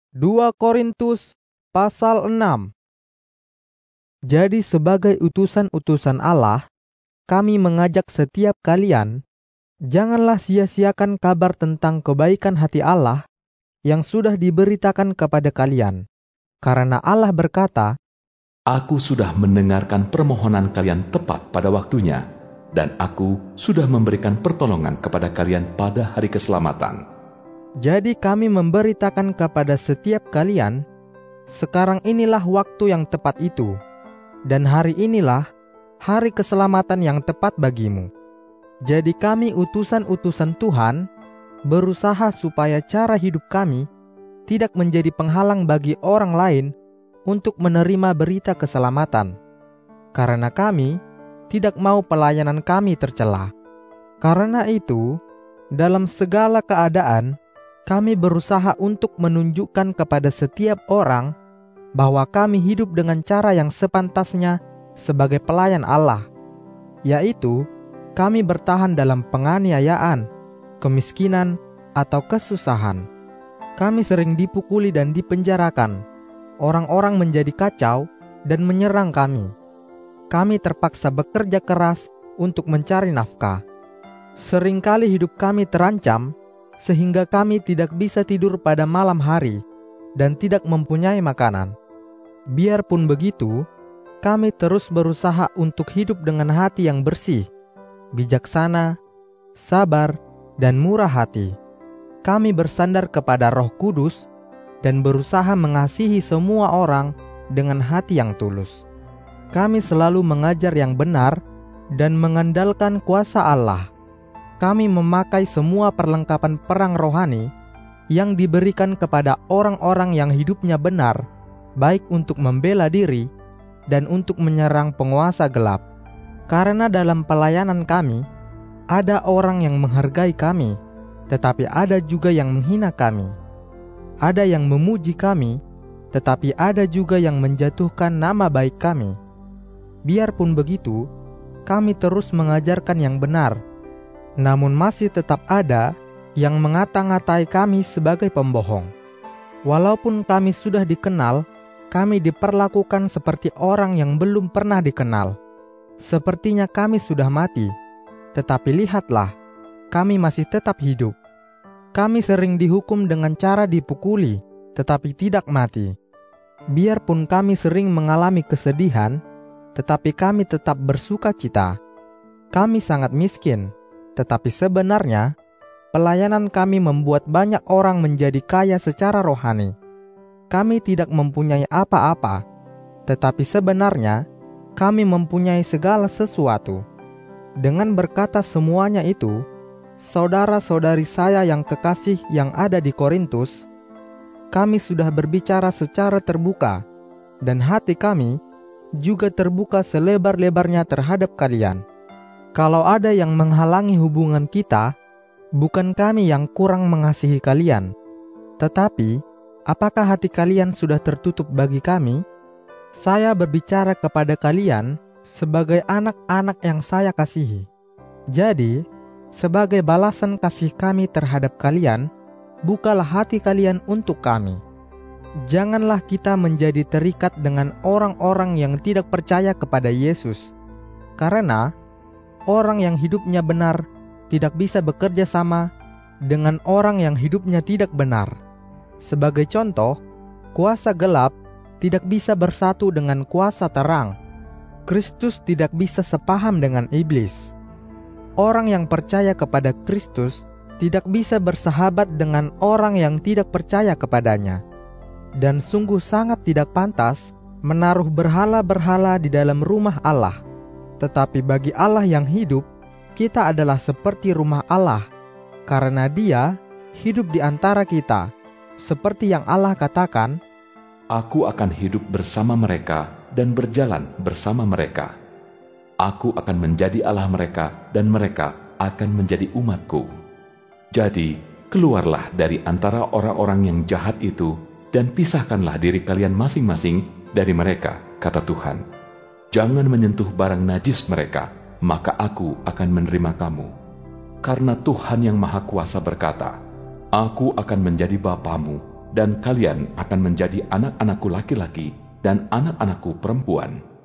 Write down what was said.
2 Korintus pasal 6. Jadi sebagai utusan-utusan Allah, kami mengajak setiap kalian, janganlah sia-siakan kabar tentang kebaikan hati Allah yang sudah diberitakan kepada kalian. Karena Allah berkata, "Aku sudah mendengarkan permohonan kalian tepat pada waktunya, dan aku sudah memberikan pertolongan kepada kalian pada hari keselamatan." Jadi kami memberitakan kepada setiap kalian, sekarang inilah waktu yang tepat itu, dan hari inilah hari keselamatan yang tepat bagimu. Jadi kami utusan-utusan Tuhan, berusaha supaya cara hidup kami tidak menjadi penghalang bagi orang lain untuk menerima berita keselamatan. Karena kami tidak mau pelayanan kami tercela. Karena itu, dalam segala keadaan, kami berusaha untuk menunjukkan kepada setiap orang bahwa kami hidup dengan cara yang sepantasnya sebagai pelayan Allah, yaitu kami bertahan dalam penganiayaan, kemiskinan, atau kesusahan. Kami sering dipukuli dan dipenjarakan. Orang-orang menjadi kacau dan menyerang kami. Kami terpaksa bekerja keras untuk mencari nafkah. Seringkali hidup kami terancam sehingga kami tidak bisa tidur pada malam hari dan tidak mempunyai makanan. Biarpun begitu, kami terus berusaha untuk hidup dengan hati yang bersih, bijaksana, sabar, dan murah hati. Kami bersandar kepada Roh Kudus dan berusaha mengasihi semua orang dengan hati yang tulus. Kami selalu mengajar yang benar dan mengandalkan kuasa Allah. Kami memakai semua perlengkapan perang rohani yang diberikan kepada orang-orang yang hidupnya benar, baik untuk membela diri dan untuk menyerang penguasa gelap. Karena dalam pelayanan kami, ada orang yang menghargai kami, tetapi ada juga yang menghina kami. Ada yang memuji kami, tetapi ada juga yang menjatuhkan nama baik kami. Biarpun begitu, kami terus mengajarkan yang benar. Namun masih tetap ada yang mengata-ngatai kami sebagai pembohong. Walaupun kami sudah dikenal, kami diperlakukan seperti orang yang belum pernah dikenal. Sepertinya kami sudah mati, tetapi lihatlah, kami masih tetap hidup. Kami sering dihukum dengan cara dipukuli, tetapi tidak mati. Biarpun kami sering mengalami kesedihan, tetapi kami tetap bersuka cita. Kami sangat miskin, tetapi sebenarnya pelayanan kami membuat banyak orang menjadi kaya secara rohani. Kami tidak mempunyai apa-apa, tetapi sebenarnya kami mempunyai segala sesuatu. Dengan berkata semuanya itu, saudara-saudari saya yang kekasih yang ada di Korintus, kami sudah berbicara secara terbuka, dan hati kami juga terbuka selebar-lebarnya terhadap kalian. Kalau ada yang menghalangi hubungan kita, bukan kami yang kurang mengasihi kalian. Tetapi, apakah hati kalian sudah tertutup bagi kami? Saya berbicara kepada kalian sebagai anak-anak yang saya kasihi. Jadi, sebagai balasan kasih kami terhadap kalian, bukalah hati kalian untuk kami. Janganlah kita menjadi terikat dengan orang-orang yang tidak percaya kepada Yesus. Karena orang yang hidupnya benar tidak bisa bekerja sama dengan orang yang hidupnya tidak benar. Sebagai contoh, kuasa gelap tidak bisa bersatu dengan kuasa terang. Kristus tidak bisa sepaham dengan iblis. Orang yang percaya kepada Kristus tidak bisa bersahabat dengan orang yang tidak percaya kepadanya. Dan sungguh sangat tidak pantas menaruh berhala-berhala di dalam rumah Allah. Tetapi bagi Allah yang hidup, kita adalah seperti rumah Allah, karena Dia hidup di antara kita. Seperti yang Allah katakan, "Aku akan hidup bersama mereka dan berjalan bersama mereka. Aku akan menjadi Allah mereka dan mereka akan menjadi umatku." Jadi, keluarlah dari antara orang-orang yang jahat itu dan pisahkanlah diri kalian masing-masing dari mereka, kata Tuhan. Jangan menyentuh barang najis mereka, maka aku akan menerima kamu. Karena Tuhan yang Maha Kuasa berkata, "Aku akan menjadi bapamu dan kalian akan menjadi anak-anakku laki-laki dan anak-anakku perempuan.